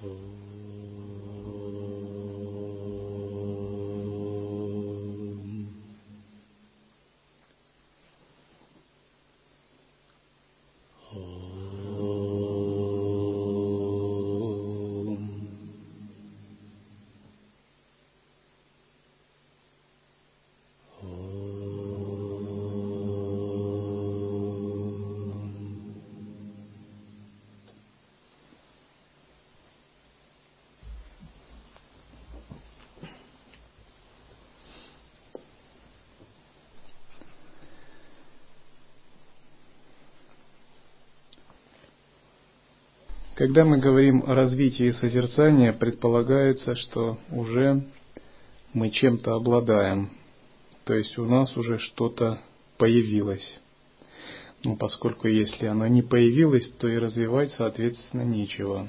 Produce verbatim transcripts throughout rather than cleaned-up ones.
Когда мы говорим о развитии созерцания, предполагается, что уже мы чем-то обладаем, то есть у нас уже что-то появилось. Ну, поскольку если оно не появилось, то и развивать, соответственно, нечего.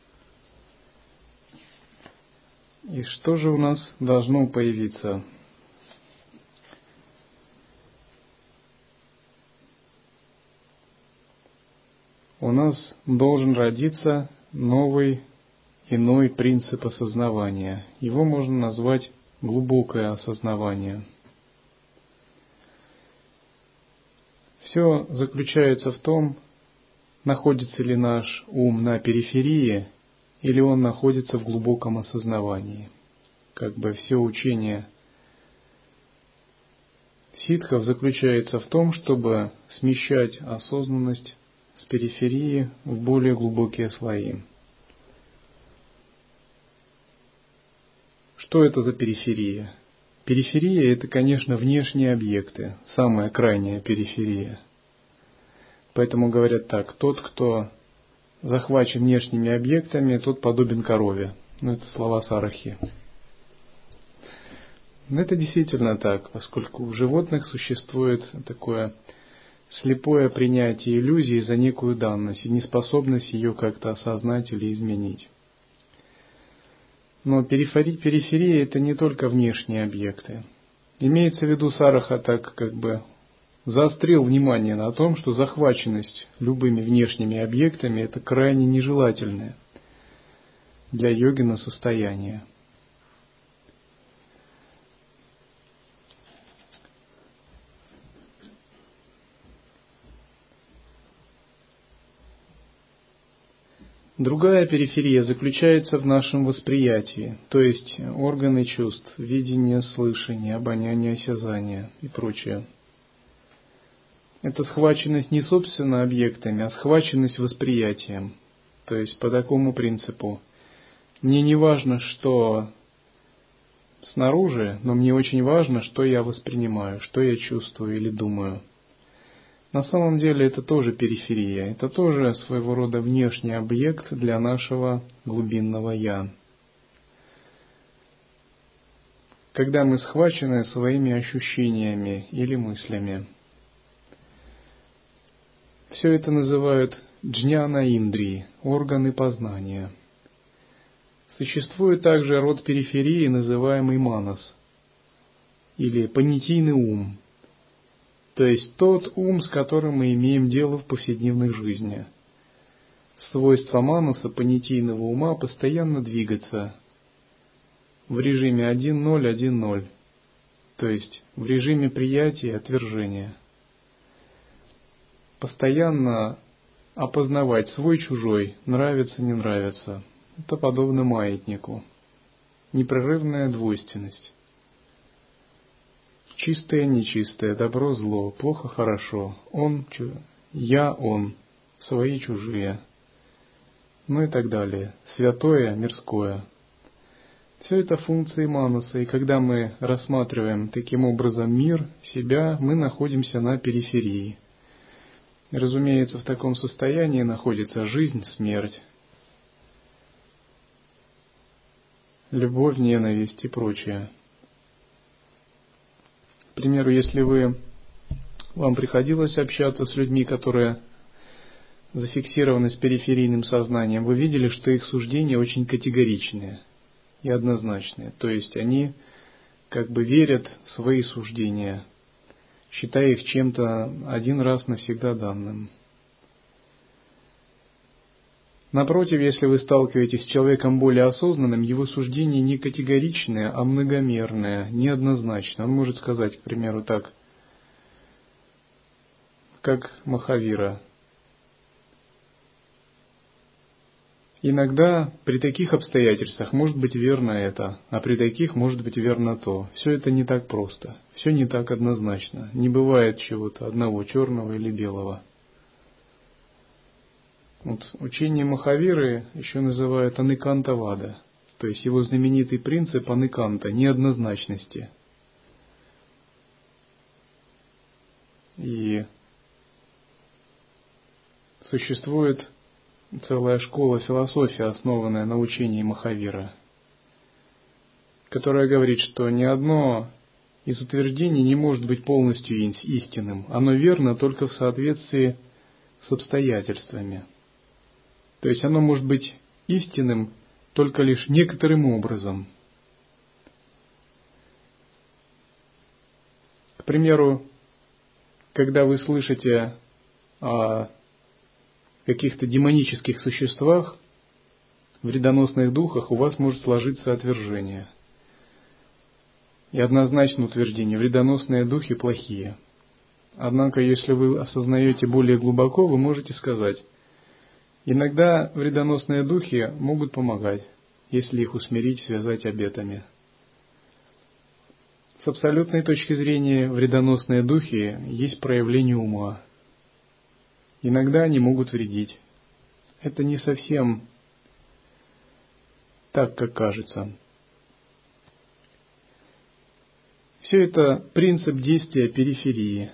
И что же у нас должно появиться? У нас должен родиться новый, иной принцип осознавания. Его можно назвать глубокое осознавание. Все заключается в том, находится ли наш ум на периферии, или он находится в глубоком осознавании. Как бы все учение ситхов заключается в том, чтобы смещать осознанность с периферии в более глубокие слои. Что это за периферия? Периферия – это, конечно, внешние объекты, самая крайняя периферия. Поэтому говорят так: тот, кто захвачен внешними объектами, тот подобен корове. Ну, это слова Сарахи. Но это действительно так, поскольку у животных существует такое слепое принятие иллюзии за некую данность и неспособность ее как-то осознать или изменить. Но периферия, периферия – это не только внешние объекты. Имеется в виду, Сараха так как бы заострил внимание на том, что захваченность любыми внешними объектами – это крайне нежелательное для йогина состояние. Другая периферия заключается в нашем восприятии, то есть органы чувств, видение, слышание, обоняние, осязание и прочее. Это схваченность не собственно объектами, а схваченность восприятием. То есть по такому принципу: мне не важно, что снаружи, но мне очень важно, что я воспринимаю, что я чувствую или думаю. На самом деле это тоже периферия, это тоже своего рода внешний объект для нашего глубинного «я». Когда мы схвачены своими ощущениями или мыслями. Все это называют джняна-индрии, органы познания. Существует также род периферии, называемый манас, или понятийный ум. То есть тот ум, с которым мы имеем дело в повседневной жизни. Свойство манаса, понятийного ума, постоянно двигаться в режиме один ноль один ноль, то есть в режиме приятия и отвержения. Постоянно опознавать свой-чужой, нравится-не нравится. Это подобно маятнику. Непрерывная двойственность. Чистое, нечистое, добро, зло, плохо, хорошо, он, я, он, свои, чужие, ну и так далее. Святое, мирское. Все это функции манаса, и когда мы рассматриваем таким образом мир, себя, мы находимся на периферии. И, разумеется, в таком состоянии находится жизнь, смерть, любовь, ненависть и прочее. К примеру, если вы, вам приходилось общаться с людьми, которые зафиксированы с периферийным сознанием, вы видели, что их суждения очень категоричные и однозначные. То есть они как бы верят в свои суждения, считая их чем-то один раз навсегда данным. Напротив, если вы сталкиваетесь с человеком более осознанным, его суждение не категоричное, а многомерное, неоднозначное. Он может сказать, к примеру, так, как Махавира. Иногда при таких обстоятельствах может быть верно это, а при таких может быть верно то. Все это не так просто, все не так однозначно. Не бывает чего-то одного, черного или белого. Вот учение Махавиры еще называют аныкантавада, то есть его знаменитый принцип аныканта, неоднозначности. И существует целая школа философии, основанная на учении Махавира, которая говорит, что ни одно из утверждений не может быть полностью истинным. Оно верно только в соответствии с обстоятельствами. То есть оно может быть истинным только лишь некоторым образом. К примеру, когда вы слышите о каких-то демонических существах, вредоносных духах, у вас может сложиться отвержение. И однозначное утверждение: вредоносные духи плохие. Однако, если вы осознаете более глубоко, вы можете сказать: иногда вредоносные духи могут помогать, если их усмирить, связать обетами. С абсолютной точки зрения, вредоносные духи есть проявление ума. Иногда они могут вредить. Это не совсем так, как кажется. Все это принцип действия периферии.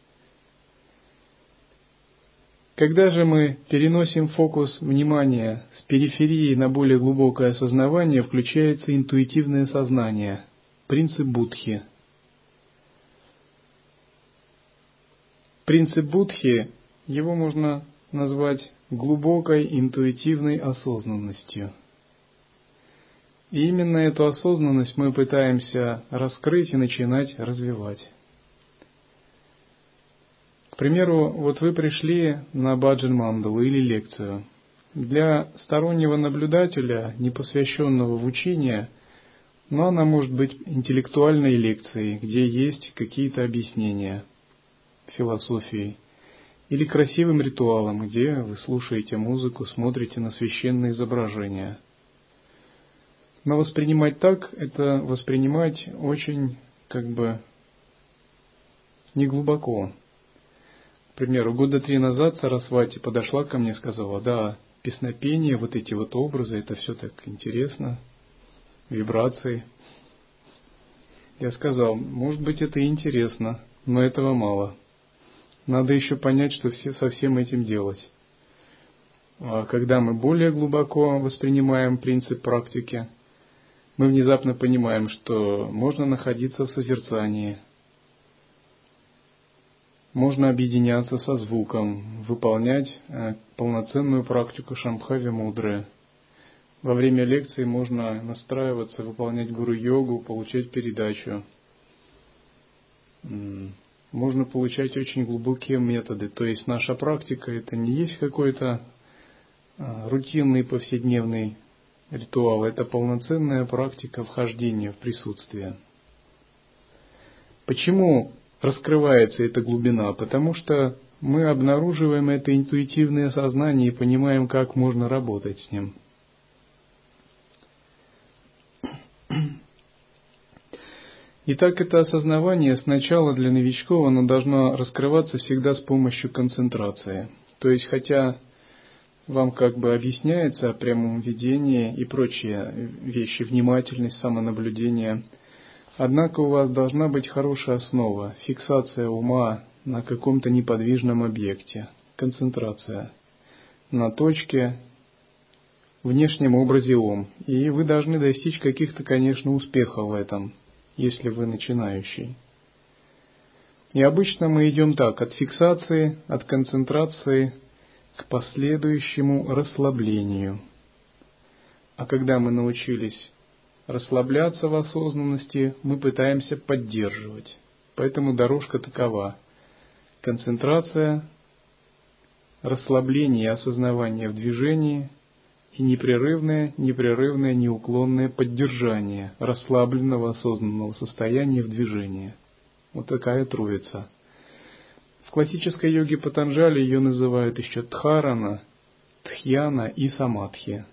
Когда же мы переносим фокус внимания с периферии на более глубокое осознавание, включается интуитивное сознание, принцип Будхи. Принцип Будхи, его можно назвать глубокой интуитивной осознанностью. И именно эту осознанность мы пытаемся раскрыть и начинать развивать. К примеру, вот вы пришли на баджан мандалу или лекцию. Для стороннего наблюдателя, не посвященного в учение, но она может быть интеллектуальной лекцией, где есть какие-то объяснения философии, или красивым ритуалом, где вы слушаете музыку, смотрите на священные изображения. Но воспринимать так, это воспринимать очень, как бы, неглубоко. К примеру, года три назад Сарасвати подошла ко мне и сказала: да, песнопение, вот эти вот образы, это все так интересно, вибрации. Я сказал: может быть, это и интересно, но этого мало. Надо еще понять, что все со всем этим делать. А когда мы более глубоко воспринимаем принцип практики, мы внезапно понимаем, что можно находиться в созерцании, можно объединяться со звуком, выполнять полноценную практику Шамбхави-мудры. Во время лекции можно настраиваться, выполнять гуру-йогу, получать передачу. Можно получать очень глубокие методы. То есть наша практика — это не есть какой-то рутинный повседневный ритуал, это полноценная практика вхождения в присутствие. Почему раскрывается эта глубина? Потому что мы обнаруживаем это интуитивное сознание и понимаем, как можно работать с ним. Итак, это осознавание сначала для новичков, оно должно раскрываться всегда с помощью концентрации. То есть, хотя вам как бы объясняется о прямом видении и прочие вещи, внимательность, самонаблюдение, однако у вас должна быть хорошая основа, фиксация ума на каком-то неподвижном объекте, концентрация на точке, внешнем образе ум. И вы должны достичь каких-то, конечно, успехов в этом, если вы начинающий. И обычно мы идем так: от фиксации, от концентрации к последующему расслаблению. А когда мы научились расслабляться в осознанности, мы пытаемся поддерживать. Поэтому дорожка такова: концентрация, расслабление и осознавание в движении, и непрерывное, непрерывное, неуклонное поддержание расслабленного осознанного состояния в движении. Вот такая троица. В классической йоге Патанджали ее называют еще Дхарана, Дхьяна и Самадхи.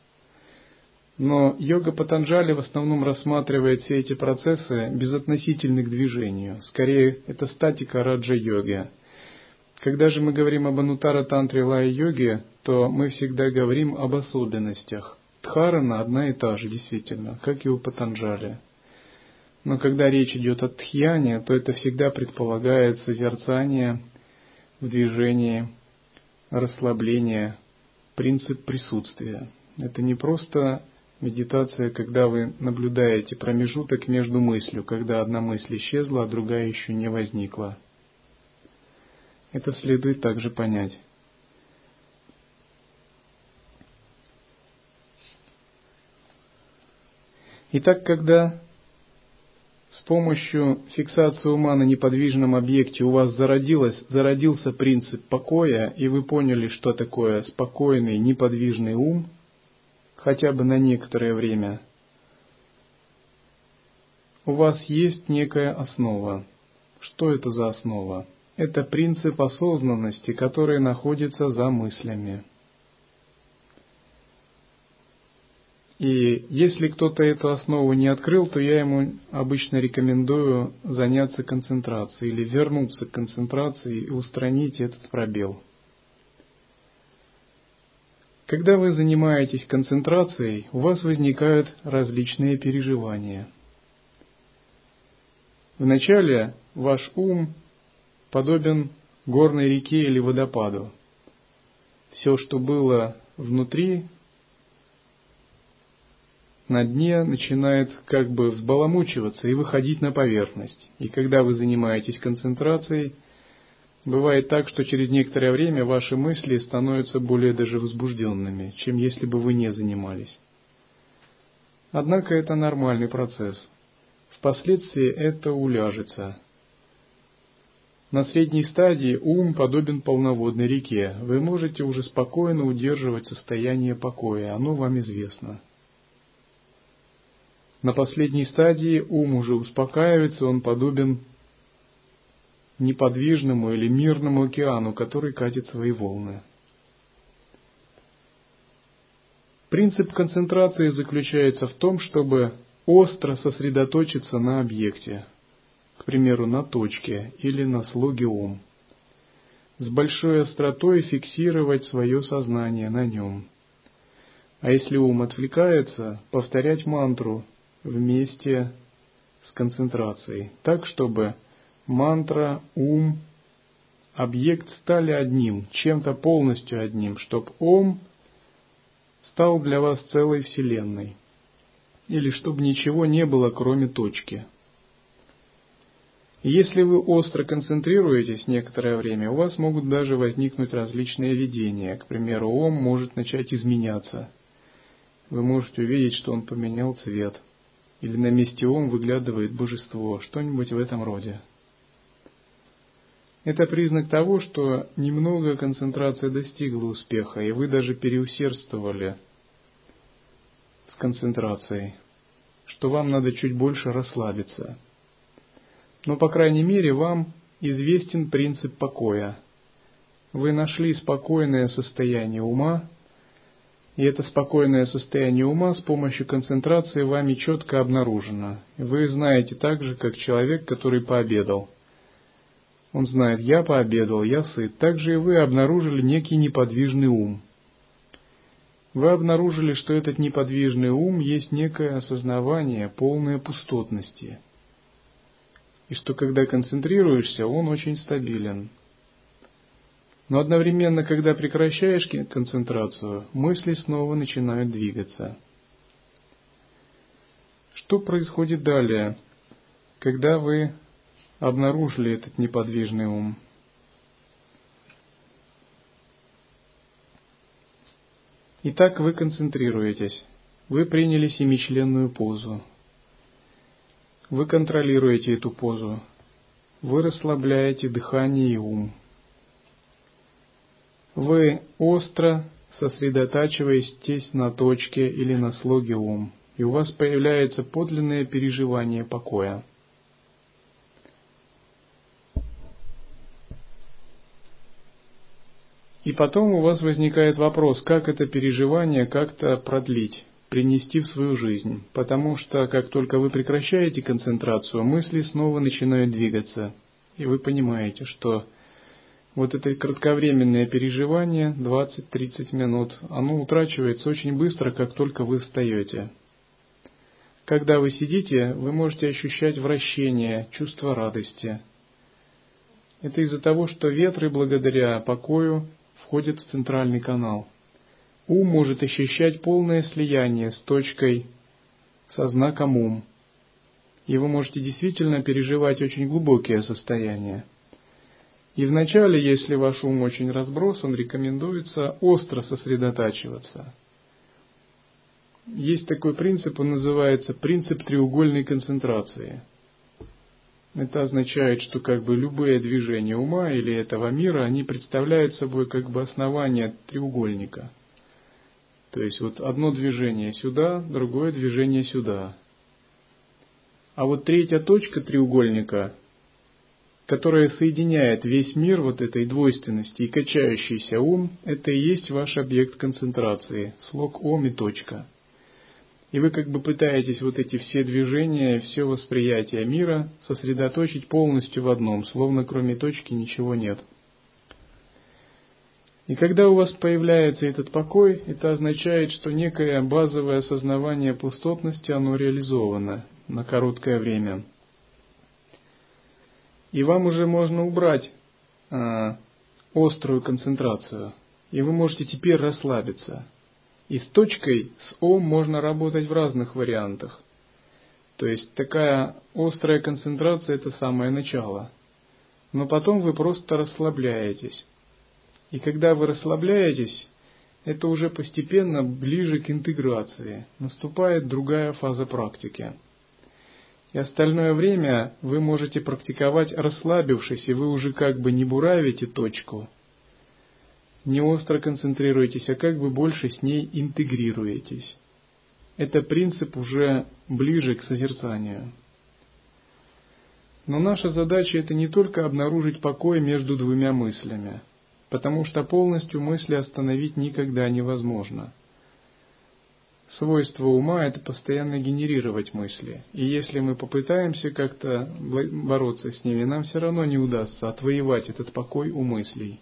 Но йога Патанджали в основном рассматривает все эти процессы безотносительны к движению. Скорее, это статика раджа-йоги. Когда же мы говорим об Анутара-тантре лая-йоге, то мы всегда говорим об особенностях. Дхарана одна и та же, действительно, как и у Патанджали. Но когда речь идет о дхьяне, то это всегда предполагает созерцание в движении, расслабление, принцип присутствия. Это не просто медитация, когда вы наблюдаете промежуток между мыслью, когда одна мысль исчезла, а другая еще не возникла. Это следует также понять. Итак, когда с помощью фиксации ума на неподвижном объекте у вас зародилось, зародился принцип покоя, и вы поняли, что такое спокойный, неподвижный ум, хотя бы на некоторое время, у вас есть некая основа. Что это за основа? Это принцип осознанности, который находится за мыслями. И если кто-то эту основу не открыл, то я ему обычно рекомендую заняться концентрацией или вернуться к концентрации и устранить этот пробел. Когда вы занимаетесь концентрацией, у вас возникают различные переживания. Вначале ваш ум подобен горной реке или водопаду. Все, что было внутри, на дне начинает как бы взбаламучиваться и выходить на поверхность. И когда вы занимаетесь концентрацией, бывает так, что через некоторое время ваши мысли становятся более даже возбужденными, чем если бы вы не занимались. Однако это нормальный процесс. Впоследствии это уляжется. На средней стадии ум подобен полноводной реке. Вы можете уже спокойно удерживать состояние покоя, оно вам известно. На последней стадии ум уже успокаивается, он подобен неподвижному или мирному океану, который катит свои волны. Принцип концентрации заключается в том, чтобы остро сосредоточиться на объекте, к примеру, на точке или на слоге ом, с большой остротой фиксировать свое сознание на нем. А если ум отвлекается, повторять мантру вместе с концентрацией, так, чтобы мантра, ум, объект стали одним, чем-то полностью одним, чтобы ом стал для вас целой вселенной, или чтобы ничего не было, кроме точки. И если вы остро концентрируетесь некоторое время, у вас могут даже возникнуть различные видения. К примеру, ом может начать изменяться. Вы можете увидеть, что он поменял цвет. Или на месте ом выглядывает божество, что-нибудь в этом роде. Это признак того, что немного концентрация достигла успеха, и вы даже переусердствовали с концентрацией, что вам надо чуть больше расслабиться. Но, по крайней мере, вам известен принцип покоя. Вы нашли спокойное состояние ума, и это спокойное состояние ума с помощью концентрации вами четко обнаружено. Вы знаете так же, как человек, который пообедал. Он знает: я пообедал, я сыт. Также и вы обнаружили некий неподвижный ум. Вы обнаружили, что этот неподвижный ум есть некое осознавание полной пустотности. И что когда концентрируешься, он очень стабилен. Но одновременно, когда прекращаешь концентрацию, мысли снова начинают двигаться. Что происходит далее, когда вы обнаружили этот неподвижный ум? Итак, вы концентрируетесь. Вы приняли семичленную позу. Вы контролируете эту позу. Вы расслабляете дыхание и ум. Вы остро сосредотачиваясь на точке или на слоге ум, и у вас появляется подлинное переживание покоя. И потом у вас возникает вопрос, как это переживание как-то продлить, принести в свою жизнь, потому что как только вы прекращаете концентрацию, мысли снова начинают двигаться, и вы понимаете, что вот это кратковременное переживание, двадцать-тридцать минут, оно утрачивается очень быстро, как только вы встаете. Когда вы сидите, вы можете ощущать вращение, чувство радости. Это из-за того, что ветры благодаря покою входят в центральный канал. Ум может ощущать полное слияние с точкой, со знаком ум. И вы можете действительно переживать очень глубокие состояния. И вначале, если ваш ум очень разбросан, рекомендуется остро сосредотачиваться. Есть такой принцип, он называется принцип треугольной концентрации. Это означает, что как бы любые движения ума или этого мира, они представляют собой как бы основание треугольника. То есть вот одно движение сюда, другое движение сюда. А вот третья точка треугольника, которая соединяет весь мир вот этой двойственности и качающийся ум, это и есть ваш объект концентрации, слог ом и точка. И вы как бы пытаетесь вот эти все движения, все восприятие мира сосредоточить полностью в одном, словно кроме точки ничего нет. И когда у вас появляется этот покой, это означает, что некое базовое осознавание пустотности, оно реализовано на короткое время. И вам уже можно убрать а, острую концентрацию, и вы можете теперь расслабиться. И с точкой, с ом можно работать в разных вариантах. То есть такая острая концентрация – это самое начало. Но потом вы просто расслабляетесь. И когда вы расслабляетесь, это уже постепенно ближе к интеграции. Наступает другая фаза практики. И остальное время вы можете практиковать расслабившись, и вы уже как бы не буравите точку, не остро концентрируетесь, а как бы больше с ней интегрируетесь. Это принцип уже ближе к созерцанию. Но наша задача это не только обнаружить покой между двумя мыслями, потому что полностью мысли остановить никогда невозможно. Свойство ума это постоянно генерировать мысли, и если мы попытаемся как-то бороться с ними, нам все равно не удастся отвоевать этот покой у мыслей.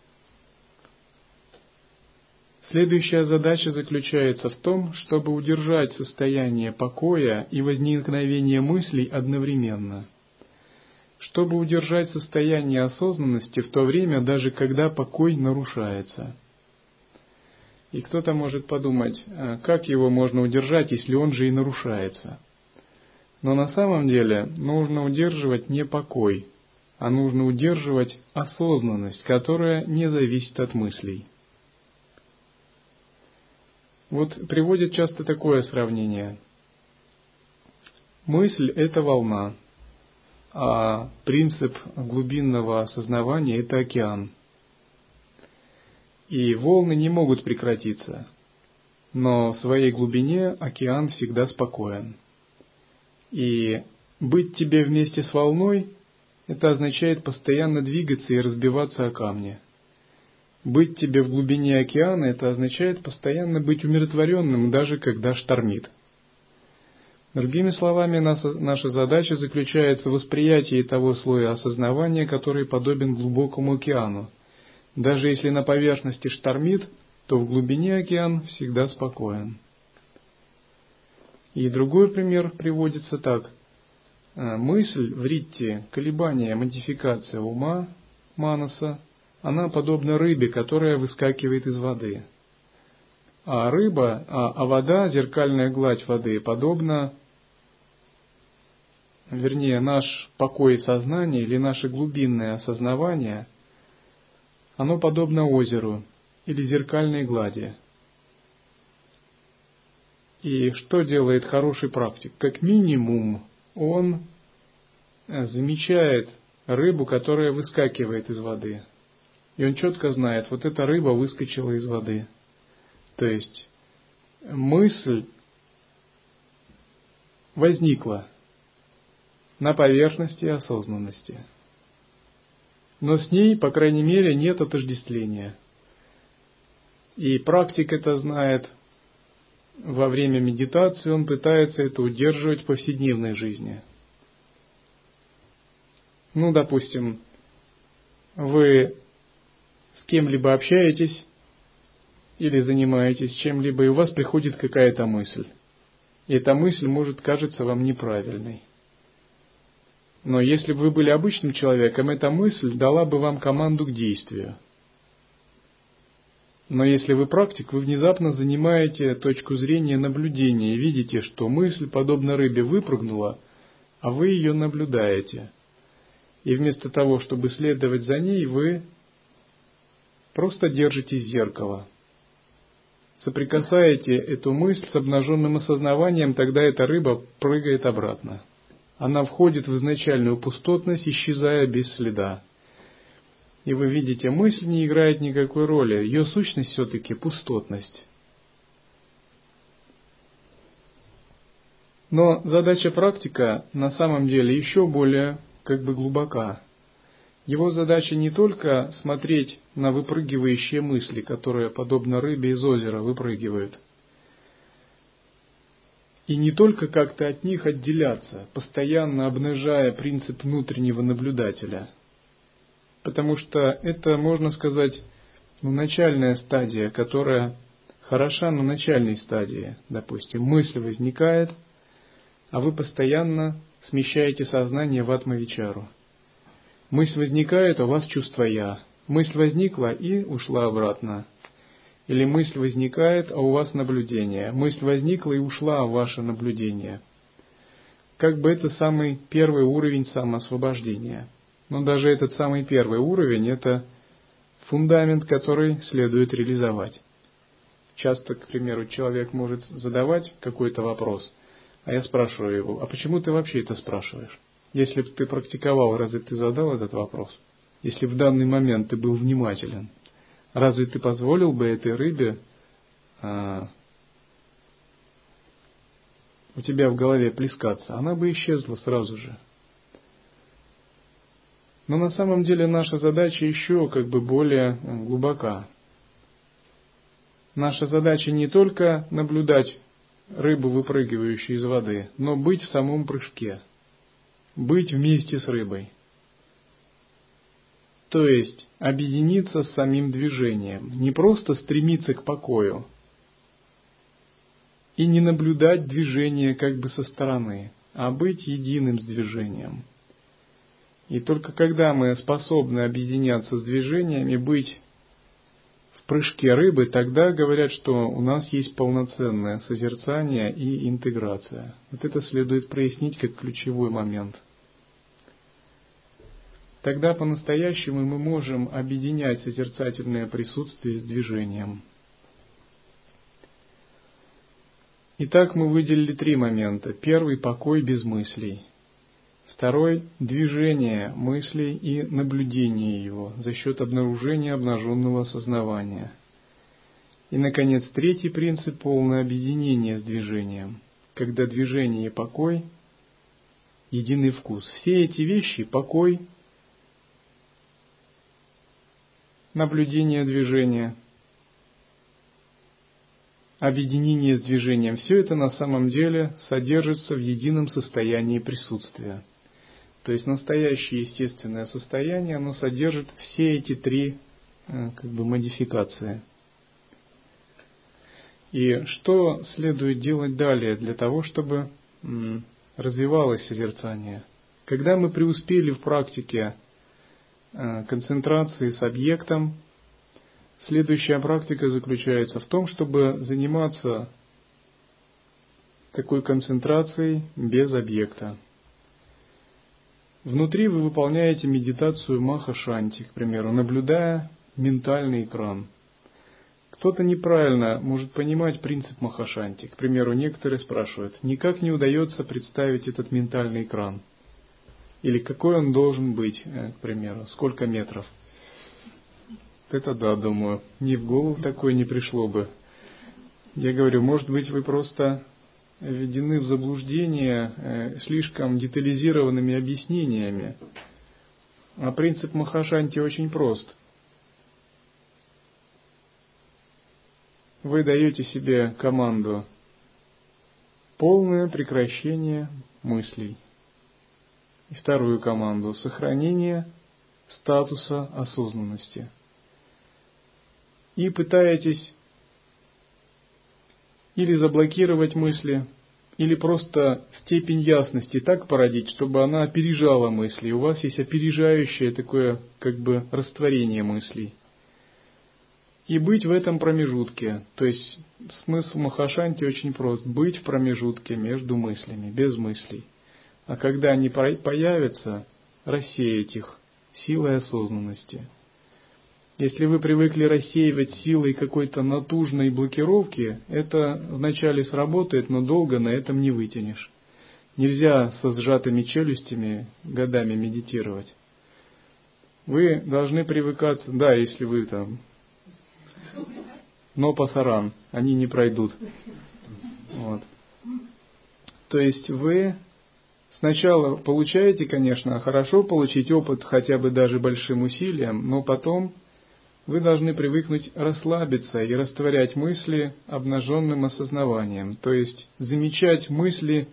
Следующая задача заключается в том, чтобы удержать состояние покоя и возникновение мыслей одновременно. Чтобы удержать состояние осознанности в то время, даже когда покой нарушается. И кто-то может подумать, как его можно удержать, если он же и нарушается. Но на самом деле нужно удерживать не покой, а нужно удерживать осознанность, которая не зависит от мыслей. Вот приводят часто такое сравнение. Мысль – это волна, а принцип глубинного осознавания – это океан. И волны не могут прекратиться, но в своей глубине океан всегда спокоен. И быть тебе вместе с волной – это означает постоянно двигаться и разбиваться о камни. Быть тебе в глубине океана – это означает постоянно быть умиротворенным, даже когда штормит. Другими словами, наша задача заключается в восприятии того слоя осознавания, который подобен глубокому океану. Даже если на поверхности штормит, то в глубине океан всегда спокоен. И другой пример приводится так. Мысль, вритти, колебание, модификация ума, манаса, она подобна рыбе, которая выскакивает из воды. А рыба, а, а вода, зеркальная гладь воды, подобна, вернее, наш покой сознания или наше глубинное осознавание, оно подобно озеру или зеркальной глади. И что делает хороший практик? Как минимум, он замечает рыбу, которая выскакивает из воды. И он четко знает, вот эта рыба выскочила из воды. То есть мысль возникла на поверхности осознанности, но с ней, по крайней мере, нет отождествления. И практик это знает. Во время медитации он пытается это удерживать в повседневной жизни. Ну, допустим, вы с кем-либо общаетесь или занимаетесь чем-либо, и у вас приходит какая-то мысль. И эта мысль может кажется вам неправильной. Но если бы вы были обычным человеком, эта мысль дала бы вам команду к действию. Но если вы практик, вы внезапно занимаете точку зрения наблюдения и видите, что мысль, подобно рыбе, выпрыгнула, а вы ее наблюдаете. И вместо того, чтобы следовать за ней, вы просто держите зеркало. Соприкасаете эту мысль с обнаженным осознаванием, тогда эта рыба прыгает обратно. Она входит в изначальную пустотность, исчезая без следа. И вы видите, мысль не играет никакой роли, ее сущность все-таки пустотность. Но задача практика на самом деле еще более как бы глубока. Его задача не только смотреть на выпрыгивающие мысли, которые, подобно рыбе из озера, выпрыгивают, и не только как-то от них отделяться, постоянно обнажая принцип внутреннего наблюдателя. Потому что это, можно сказать, ну, начальная стадия, которая хороша на начальной стадии. Допустим, мысль возникает, а вы постоянно смещаете сознание в атма-вичару. Мысль возникает, а у вас чувство «я». Мысль возникла и ушла обратно. Или мысль возникает, а у вас наблюдение. Мысль возникла и ушла, а ваше наблюдение. Как бы это самый первый уровень самоосвобождения. Но даже этот самый первый уровень – это фундамент, который следует реализовать. Часто, к примеру, человек может задавать какой-то вопрос, а я спрашиваю его: а почему ты вообще это спрашиваешь? Если бы ты практиковал, разве ты задал этот вопрос? Если в данный момент ты был внимателен, разве ты позволил бы этой рыбе а, у тебя в голове плескаться? Она бы исчезла сразу же. Но на самом деле наша задача еще как бы более глубока. Наша задача не только наблюдать рыбу, выпрыгивающую из воды, но быть в самом прыжке, быть вместе с рыбой. То есть объединиться с самим движением, не просто стремиться к покою и не наблюдать движение как бы со стороны, а быть единым с движением. И только когда мы способны объединяться с движениями, быть в прыжке рыбы, тогда говорят, что у нас есть полноценное созерцание и интеграция. Вот это следует прояснить как ключевой момент. Тогда по-настоящему мы можем объединять созерцательное присутствие с движением. Итак, мы выделили три момента. Первый – покой без мыслей. Второй – движение мыслей и наблюдение его за счет обнаружения обнаженного осознавания. И, наконец, третий принцип – полное объединение с движением, когда движение и покой – единый вкус. Все эти вещи – покой, наблюдение движения, объединение с движением – все это на самом деле содержится в едином состоянии присутствия. То есть настоящее естественное состояние, оно содержит все эти три как бы модификации. И что следует делать далее для того, чтобы развивалось созерцание? Когда мы преуспели в практике концентрации с объектом, следующая практика заключается в том, чтобы заниматься такой концентрацией без объекта. Внутри вы выполняете медитацию Маха-Шанти, к примеру, наблюдая ментальный экран. Кто-то неправильно может понимать принцип Маха-Шанти. К примеру, некоторые спрашивают: никак не удается представить этот ментальный экран. Или какой он должен быть, к примеру, сколько метров. Это да, думаю, ни в голову такое не пришло бы. Я говорю, может быть, вы просто введены в заблуждение э, слишком детализированными объяснениями. А принцип Махашанти очень прост. Вы даете себе команду полное прекращение мыслей. И вторую команду сохранение статуса осознанности. И пытаетесь или заблокировать мысли, или просто степень ясности так породить, чтобы она опережала мысли. И у вас есть опережающее такое, как бы, растворение мыслей. И быть в этом промежутке. То есть смысл Махашанти очень прост. Быть в промежутке между мыслями, без мыслей. А когда они появятся, рассеять их силой осознанности. Если вы привыкли рассеивать силой какой-то натужной блокировки, это вначале сработает, но долго на этом не вытянешь. Нельзя со сжатыми челюстями годами медитировать. Вы должны привыкаться, да, если вы там, но пасаран, они не пройдут. Вот. То есть вы сначала получаете, конечно, хорошо получить опыт хотя бы даже большим усилием, но потом вы должны привыкнуть расслабиться и растворять мысли обнаженным осознаванием, то есть замечать мысли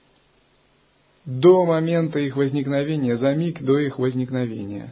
до момента их возникновения, за миг до их возникновения.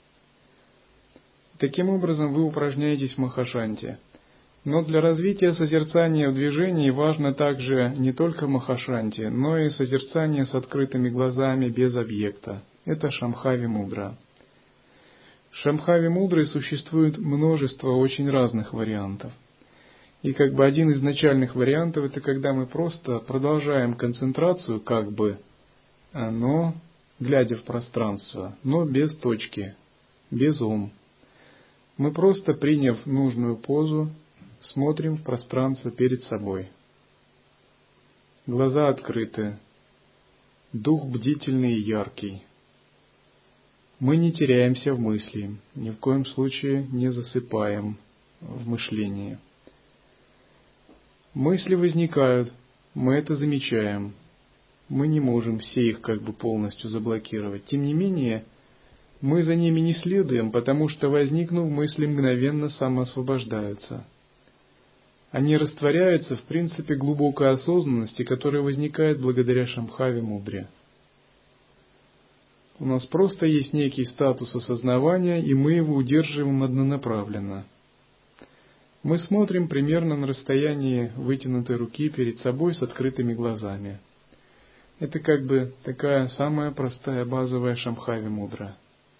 Таким образом вы упражняетесь в Махашанти. Но для развития созерцания в движении важно также не только Махашанти, но и созерцание с открытыми глазами без объекта. Это Шамбхави Мудра. Шамбхави мудры существует множество очень разных вариантов. И как бы один из начальных вариантов это когда мы просто продолжаем концентрацию, как бы, но глядя в пространство, но без точки, без ум. Мы просто, приняв нужную позу, смотрим в пространство перед собой. Глаза открыты, дух бдительный и яркий. Мы не теряемся в мысли, ни в коем случае не засыпаем в мышлении. Мысли возникают, мы это замечаем. Мы не можем все их как бы полностью заблокировать. Тем не менее, мы за ними не следуем, потому что, возникнув, мысли мгновенно самоосвобождаются. Они растворяются в принципе глубокой осознанности, которая возникает благодаря Шамбхави мудре. У нас просто есть некий статус осознавания, и мы его удерживаем однонаправленно. Мы смотрим примерно на расстоянии вытянутой руки перед собой с открытыми глазами. Это как бы такая самая простая базовая Шамбхави мудра.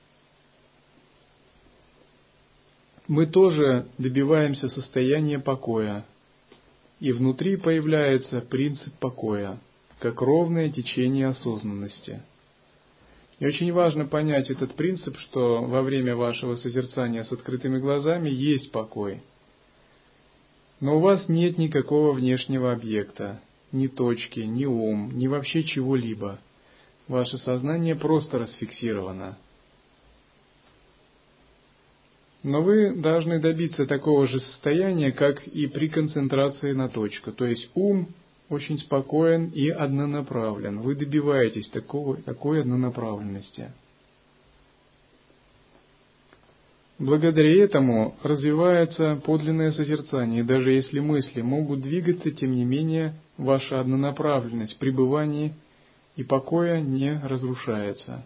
Мы тоже добиваемся состояния покоя, и внутри появляется принцип покоя, как ровное течение осознанности. И очень важно понять этот принцип, что во время вашего созерцания с открытыми глазами есть покой. Но у вас нет никакого внешнего объекта, ни точки, ни ум, ни вообще чего-либо. Ваше сознание просто расфиксировано. Но вы должны добиться такого же состояния, как и при концентрации на точку. То есть ум очень спокоен и однонаправлен. Вы добиваетесь такого, такой однонаправленности. Благодаря этому развивается подлинное созерцание. И даже если мысли могут двигаться, тем не менее, ваша однонаправленность в пребывании и покоя не разрушается.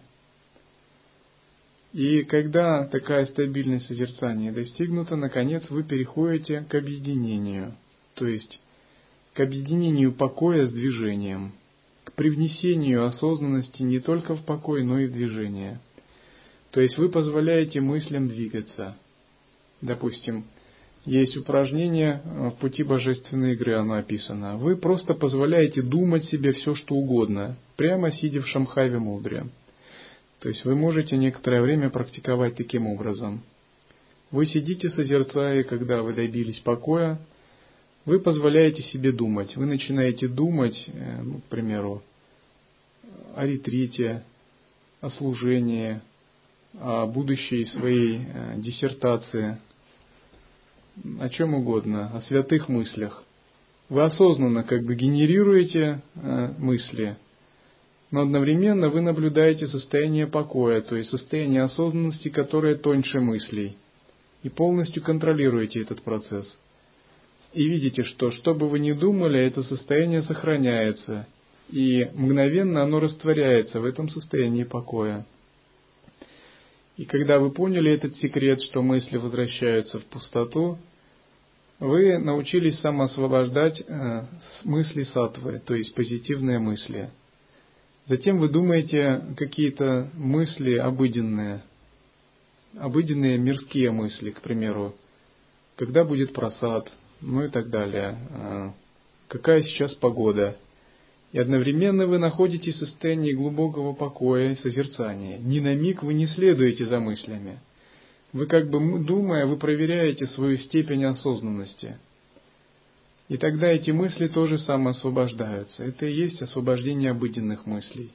И когда такая стабильность созерцания достигнута, наконец вы переходите к объединению, то есть к объединению покоя с движением, к привнесению осознанности не только в покой, но и в движение. То есть вы позволяете мыслям двигаться. Допустим, есть упражнение в пути божественной игры, оно описано. Вы просто позволяете думать себе все, что угодно, прямо сидя в Шамбхави мудре. То есть вы можете некоторое время практиковать таким образом. Вы сидите, созерцая, и когда вы добились покоя, вы позволяете себе думать. Вы начинаете думать, ну, к примеру, о ретрите, о служении, о будущей своей диссертации, о чем угодно, о святых мыслях. Вы осознанно как бы генерируете э, мысли, но одновременно вы наблюдаете состояние покоя, то есть состояние осознанности, которое тоньше мыслей, и полностью контролируете этот процесс. И видите, что, что бы вы ни думали, это состояние сохраняется, и мгновенно оно растворяется в этом состоянии покоя. И когда вы поняли этот секрет, что мысли возвращаются в пустоту, вы научились самоосвобождать э, мысли саттвы, то есть позитивные мысли. Затем вы думаете какие-то мысли обыденные, обыденные мирские мысли, к примеру, когда будет просад, ну и так далее, э, какая сейчас погода. И одновременно вы находитесь в состоянии глубокого покоя и созерцания. Ни на миг вы не следуете за мыслями. Вы как бы думая, вы проверяете свою степень осознанности. И тогда эти мысли тоже самоосвобождаются. Это и есть освобождение обыденных мыслей.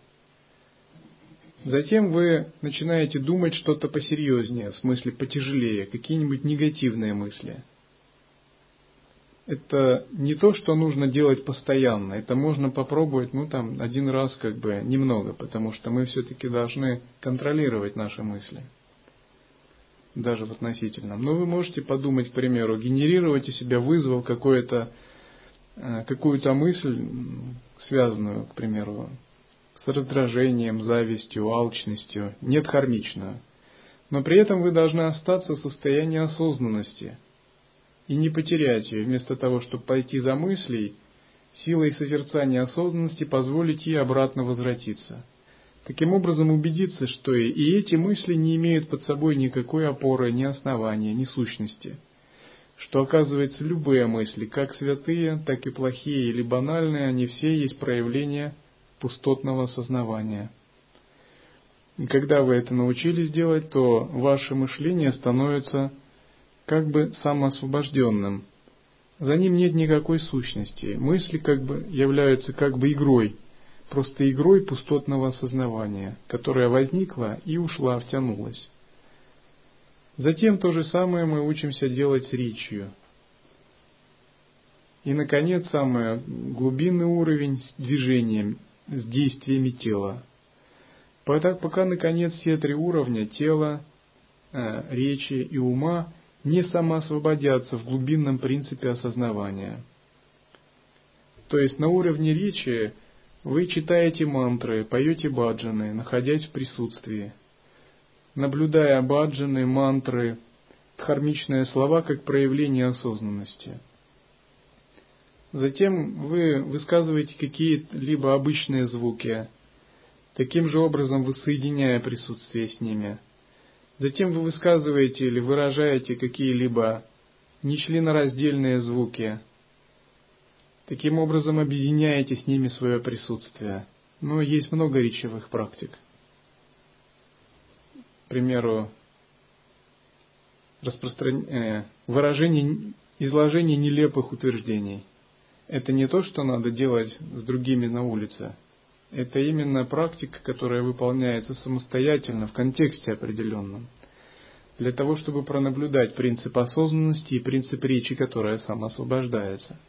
Затем вы начинаете думать что-то посерьезнее, в смысле потяжелее, какие-нибудь негативные мысли. Это не то, что нужно делать постоянно. Это можно попробовать, ну там, один раз как бы немного, потому что мы все-таки должны контролировать наши мысли. Даже в относительном. Но вы можете подумать, к примеру, генерировать у себя вызвал какое-то, какую-то мысль, связанную, к примеру, с раздражением, завистью, алчностью, нет хармичную. Но при этом вы должны остаться в состоянии осознанности и не потерять ее, вместо того, чтобы пойти за мыслей, силой созерцания осознанности позволить ей обратно возвратиться. Таким образом убедиться, что и эти мысли не имеют под собой никакой опоры, ни основания, ни сущности. Что, оказывается, любые мысли, как святые, так и плохие или банальные, они все есть проявления пустотного сознавания. И когда вы это научились делать, то ваше мышление становится как бы самоосвобожденным. За ним нет никакой сущности. Мысли как бы являются как бы игрой, просто игрой пустотного осознавания, которая возникла и ушла, втянулась. Затем то же самое мы учимся делать с речью. И, наконец, самый глубинный уровень с движением, с действиями тела. Пока, пока наконец, все три уровня тела, э, речи и ума не самоосвободятся в глубинном принципе осознавания. То есть на уровне речи вы читаете мантры, поете баджаны, находясь в присутствии, наблюдая баджаны, мантры, дхармичные слова как проявление осознанности. Затем вы высказываете какие-либо обычные звуки, таким же образом воссоединяя присутствие с ними. Затем вы высказываете или выражаете какие-либо нечленораздельные звуки, таким образом объединяете с ними свое присутствие. Но есть много речевых практик. К примеру, распростран... э, выражение, изложение нелепых утверждений. Это не то, что надо делать с другими на улице. Это именно практика, которая выполняется самостоятельно в контексте определенном, для того, чтобы пронаблюдать принцип осознанности и принцип речи, которая самоосвобождается.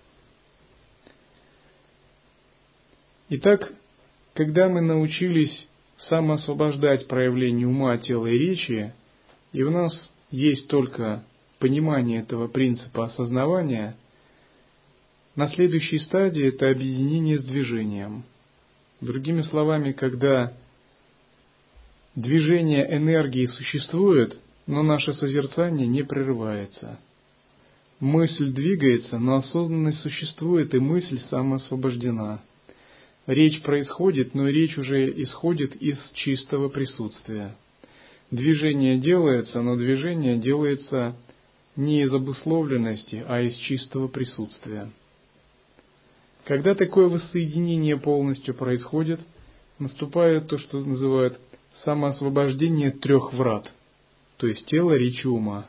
Итак, когда мы научились самоосвобождать проявление ума, тела и речи, и у нас есть только понимание этого принципа осознавания, на следующей стадии это объединение с движением. Другими словами, когда движение энергии существует, но наше созерцание не прерывается. Мысль двигается, но осознанность существует, и мысль самоосвобождена. Речь происходит, но речь уже исходит из чистого присутствия. Движение делается, но движение делается не из обусловленности, а из чистого присутствия. Когда такое воссоединение полностью происходит, наступает то, что называют самоосвобождение трех врат, то есть тела, речи, ума.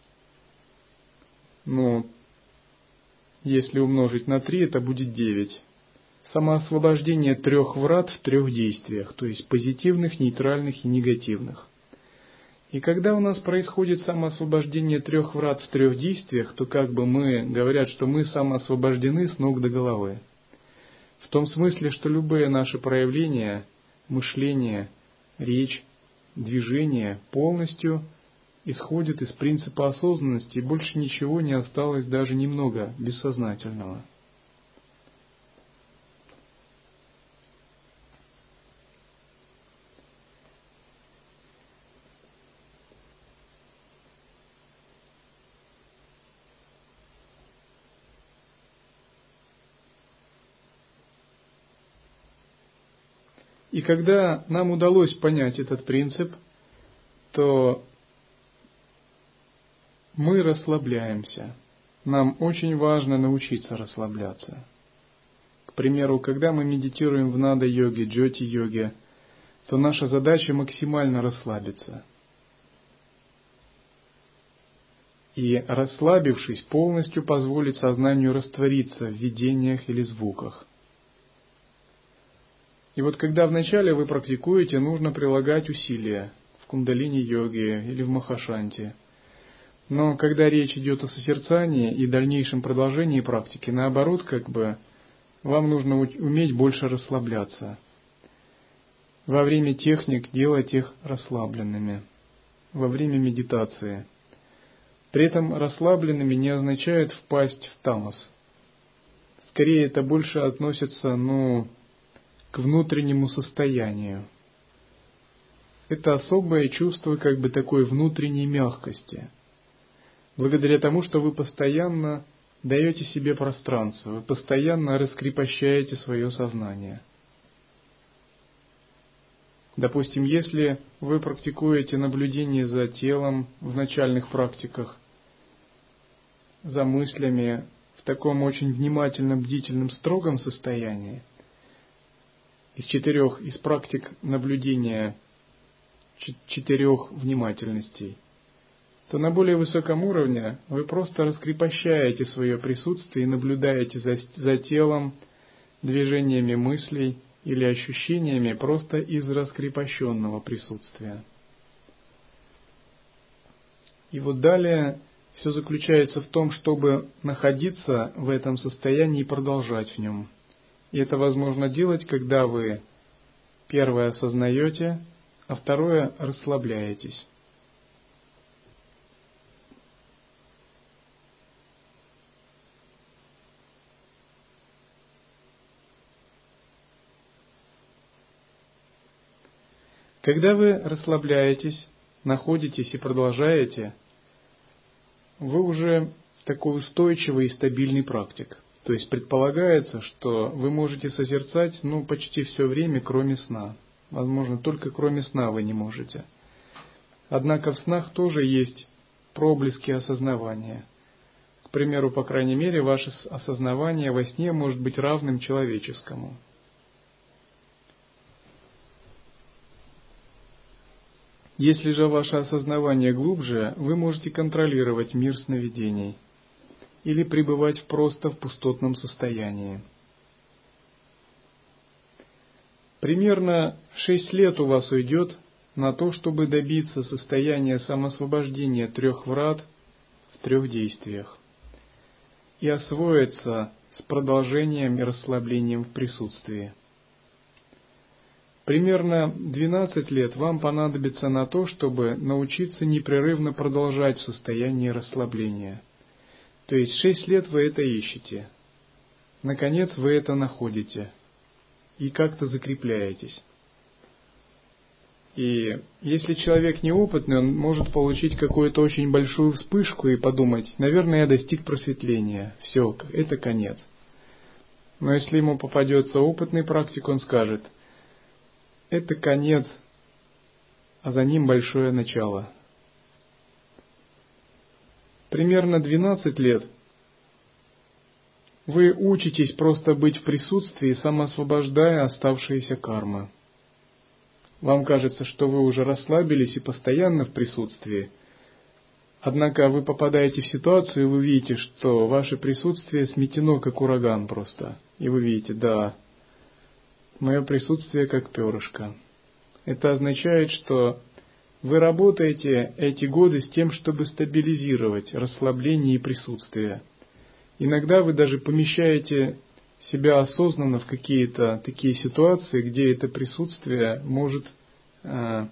Но если умножить на три, это будет девять. Самоосвобождение трех врат в трех действиях, то есть позитивных, нейтральных и негативных. И когда у нас происходит самоосвобождение трех врат в трех действиях, то как бы мы говорят, что мы самоосвобождены с ног до головы. В том смысле, что любые наши проявления, мышление, речь, движение полностью исходят из принципа осознанности, и больше ничего не осталось даже немного бессознательного. И когда нам удалось понять этот принцип, то мы расслабляемся. Нам очень важно научиться расслабляться. К примеру, когда мы медитируем в нада-йоге, джоти-йоге, то наша задача максимально расслабиться. И, расслабившись, полностью позволить сознанию раствориться в видениях или звуках. И вот когда вначале вы практикуете, нужно прилагать усилия в кундалини-йоге или в махашанти. Но когда речь идет о созерцании и дальнейшем продолжении практики, наоборот, как бы вам нужно уметь больше расслабляться. Во время техник делать их расслабленными, во время медитации. При этом расслабленными не означает впасть в тамас. Скорее это больше относится, ну, к внутреннему состоянию. Это особое чувство как бы такой внутренней мягкости. Благодаря тому, что вы постоянно даете себе пространство, вы постоянно раскрепощаете свое сознание. Допустим, если вы практикуете наблюдение за телом в начальных практиках, за мыслями в таком очень внимательном, бдительном, строгом состоянии, из четырех, из практик наблюдения четырех внимательностей, то на более высоком уровне вы просто раскрепощаете свое присутствие и наблюдаете за, за телом, движениями мыслей или ощущениями просто из раскрепощенного присутствия. И вот далее все заключается в том, чтобы находиться в этом состоянии и продолжать в нем. И это возможно делать, когда вы первое осознаете, а второе расслабляетесь. Когда вы расслабляетесь, находитесь и продолжаете, вы уже такой устойчивый и стабильный практик. То есть предполагается, что вы можете созерцать ну, почти все время, кроме сна. Возможно, только кроме сна вы не можете. Однако в снах тоже есть проблески осознавания. К примеру, по крайней мере, ваше осознавание во сне может быть равным человеческому. Если же ваше осознавание глубже, вы можете контролировать мир сновидений или пребывать просто в пустотном состоянии. Примерно шесть лет у вас уйдет на то, чтобы добиться состояния самоосвобождения трех врат в трех действиях и освоиться с продолжением и расслаблением в присутствии. Примерно двенадцать лет вам понадобится на то, чтобы научиться непрерывно продолжать в состоянии расслабления. То есть шесть лет вы это ищете. Наконец вы это находите и как-то закрепляетесь. И если человек неопытный, он может получить какую-то очень большую вспышку и подумать, наверное, я достиг просветления, все, это конец. Но если ему попадется опытный практик, он скажет, это конец, а за ним большое начало. Примерно двенадцать лет вы учитесь просто быть в присутствии, самоосвобождая оставшиеся кармы. Вам кажется, что вы уже расслабились и постоянно в присутствии. Однако вы попадаете в ситуацию, и вы видите, что ваше присутствие сметено, как ураган просто. И вы видите, да, мое присутствие как перышко. Это означает, что Вы работаете эти годы с тем, чтобы стабилизировать расслабление и присутствие. Иногда вы даже помещаете себя осознанно в какие-то такие ситуации, где это присутствие может, э,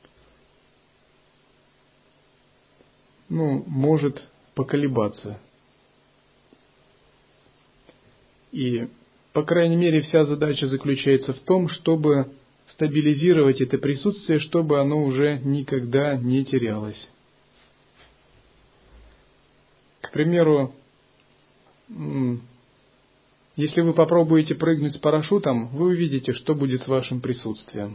ну, может поколебаться. И, по крайней мере, вся задача заключается в том, чтобы стабилизировать это присутствие, чтобы оно уже никогда не терялось. К примеру, если вы попробуете прыгнуть с парашютом, вы увидите, что будет с вашим присутствием.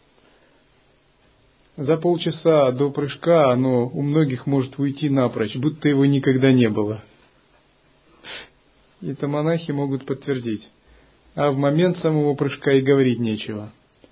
За полчаса до прыжка оно у многих может уйти напрочь, будто его никогда не было. Это монахи могут подтвердить. А в момент самого прыжка и говорить нечего.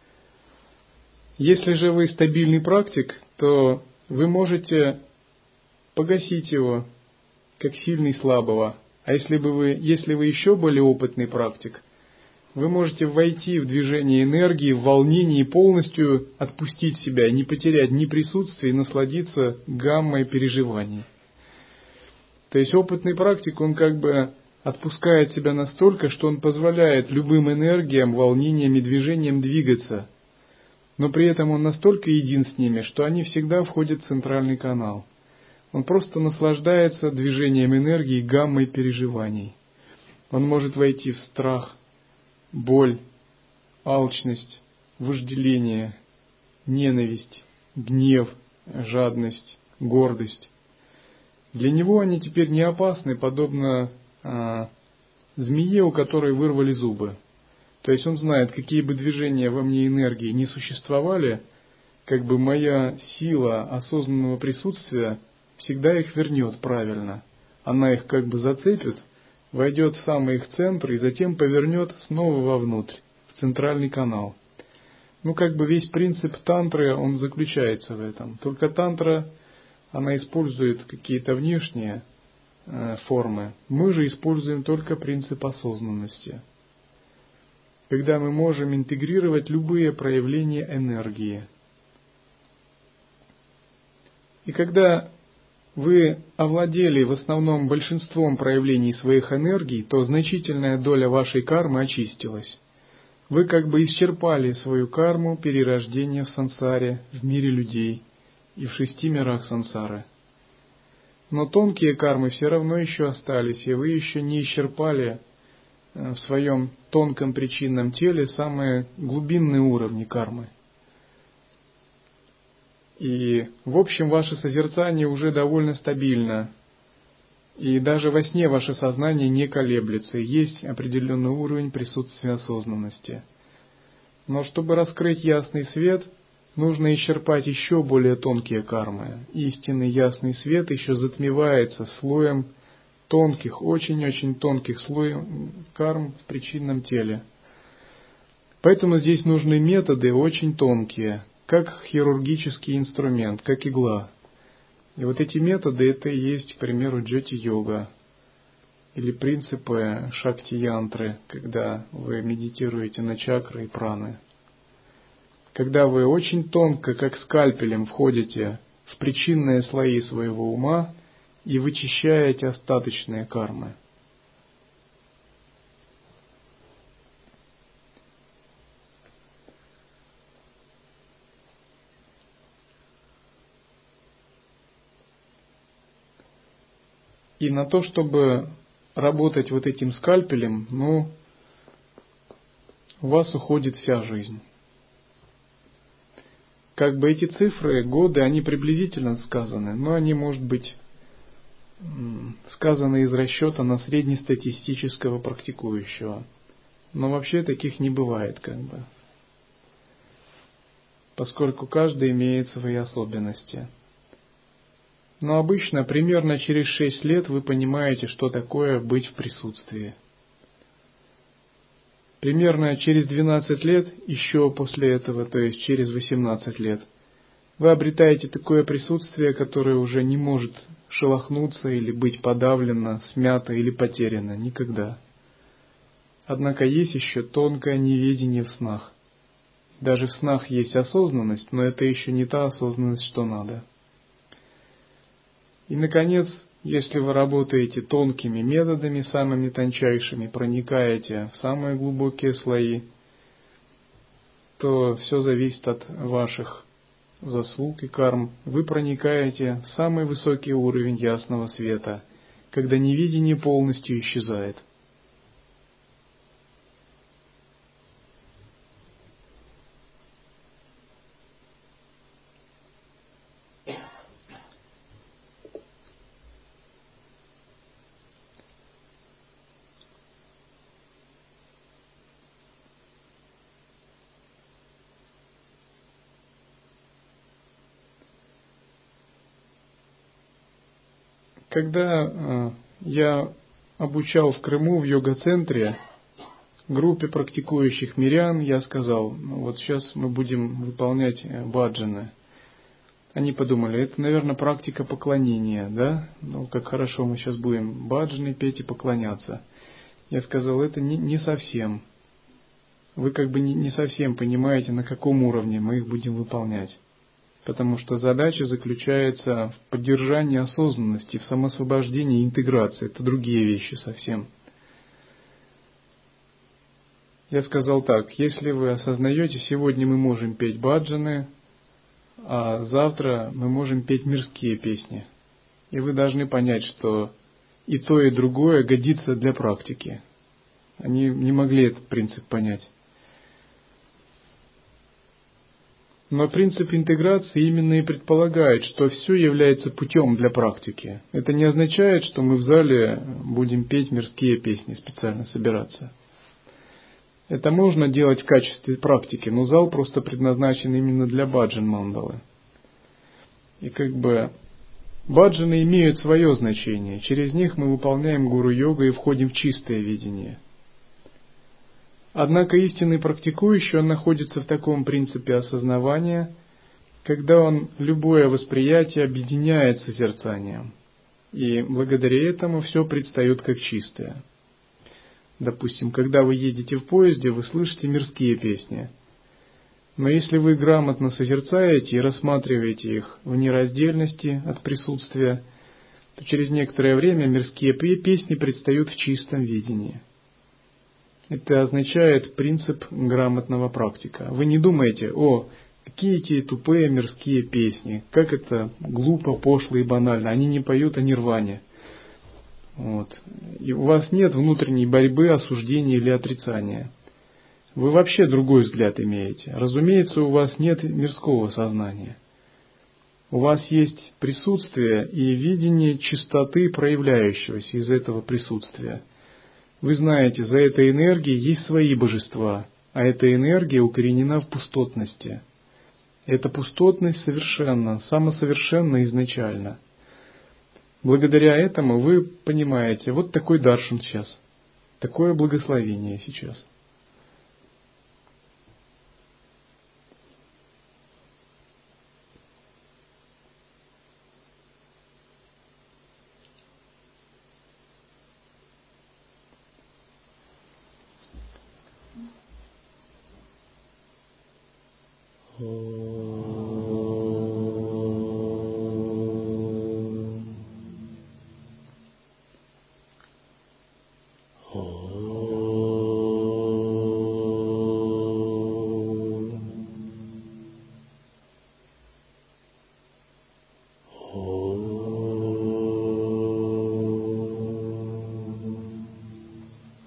Если же вы стабильный практик, то вы можете погасить его, как сильный слабого. А если бы вы, если вы еще более опытный практик, вы можете войти в движение энергии, в волнение и полностью отпустить себя, не потерять ни присутствия и насладиться гаммой переживаний. То есть опытный практик, он как бы отпускает себя настолько, что он позволяет любым энергиям, волнениям и движениям двигаться. Но при этом он настолько един с ними, что они всегда входят в центральный канал. Он просто наслаждается движением энергии, гаммой переживаний. Он может войти в страх, боль, алчность, вожделение, ненависть, гнев, жадность, гордость. Для него они теперь не опасны, подобно а, змее, у которой вырвали зубы. То есть он знает, какие бы движения во мне энергии не существовали, как бы моя сила осознанного присутствия всегда их вернет правильно. Она их как бы зацепит, войдет в самый их центр и затем повернет снова вовнутрь, в центральный канал. Ну, как бы весь принцип тантры, он заключается в этом. Только тантра, она использует какие-то внешние э, формы. Мы же используем только принцип осознанности. Когда мы можем интегрировать любые проявления энергии. И когда вы овладели в основном большинством проявлений своих энергий, то значительная доля вашей кармы очистилась. Вы как бы исчерпали свою карму перерождения в сансаре, в мире людей и в шести мирах сансары. Но тонкие кармы все равно еще остались, и вы еще не исчерпали в своем тонком причинном теле самые глубинные уровни кармы. И, в общем, ваше созерцание уже довольно стабильно. И даже во сне ваше сознание не колеблется, и есть определенный уровень присутствия осознанности. Но чтобы раскрыть ясный свет, нужно исчерпать еще более тонкие кармы. Истинный ясный свет еще затмевается слоем тонких, очень-очень тонких слоев карм в причинном теле. Поэтому здесь нужны методы очень тонкие, как хирургический инструмент, как игла. И вот эти методы, это и есть, к примеру, джати-йога, или принципы шакти-янтры, когда вы медитируете на чакры и праны. Когда вы очень тонко, как скальпелем, входите в причинные слои своего ума и вычищаете остаточные кармы. И на то, чтобы работать вот этим скальпелем, ну, у вас уходит вся жизнь. Как бы эти цифры, годы, они приблизительно сказаны, но они, может быть, сказаны из расчета на среднестатистического практикующего. Но вообще таких не бывает, как бы. Поскольку каждый имеет свои особенности. Но обычно, примерно через шесть лет вы понимаете, что такое быть в присутствии. Примерно через двенадцать лет, еще после этого, то есть через восемнадцать лет, вы обретаете такое присутствие, которое уже не может шелохнуться или быть подавлено, смято или потеряно. Никогда. Однако есть еще тонкое неведение в снах. Даже в снах есть осознанность, но это еще не та осознанность, что надо. И, наконец, если вы работаете тонкими методами, самыми тончайшими, проникаете в самые глубокие слои, то все зависит от ваших заслуг и карм. Вы проникаете в самый высокий уровень ясного света, когда невидение полностью исчезает. Когда э, я обучал в Крыму в йога-центре группе практикующих мирян, я сказал, ну, вот сейчас мы будем выполнять баджаны. Они подумали, это, наверное, практика поклонения, да? Ну, как хорошо, мы сейчас будем баджаны петь и поклоняться. Я сказал, это не, не совсем. Вы как бы не, не совсем понимаете, на каком уровне мы их будем выполнять. Потому что задача заключается в поддержании осознанности, в самоосвобождении и интеграции. Это другие вещи совсем. Я сказал так, если вы осознаете, сегодня мы можем петь баджаны, а завтра мы можем петь мирские песни. И вы должны понять, что и то, и другое годится для практики. Они не могли этот принцип понять. Но принцип интеграции именно и предполагает, что все является путем для практики. Это не означает, что мы в зале будем петь мирские песни, специально собираться. Это можно делать в качестве практики, но зал просто предназначен именно для баджан мандалы. И как бы баджаны имеют свое значение. Через них мы выполняем гуру-йогу и входим в чистое видение. Однако истинный практикующий, он находится в таком принципе осознавания, когда он любое восприятие объединяет с созерцанием. И благодаря этому все предстает как чистое. Допустим, когда вы едете в поезде, вы слышите мирские песни. Но если вы грамотно созерцаете и рассматриваете их в нераздельности от присутствия, то через некоторое время мирские песни предстают в чистом видении. Это означает принцип грамотного практика. Вы не думаете, о, какие эти тупые мирские песни, как это глупо, пошло и банально. Они не поют о нирване. Вот. И у вас нет внутренней борьбы, осуждения или отрицания. Вы вообще другой взгляд имеете. Разумеется, у вас нет мирского сознания. У вас есть присутствие и видение чистоты, проявляющегося из этого присутствия. Вы знаете, за этой энергией есть свои божества, а эта энергия укоренена в пустотности. Эта пустотность совершенна, самосовершенна изначально. Благодаря этому вы понимаете, вот такой даршан сейчас, такое благословение сейчас. Oh.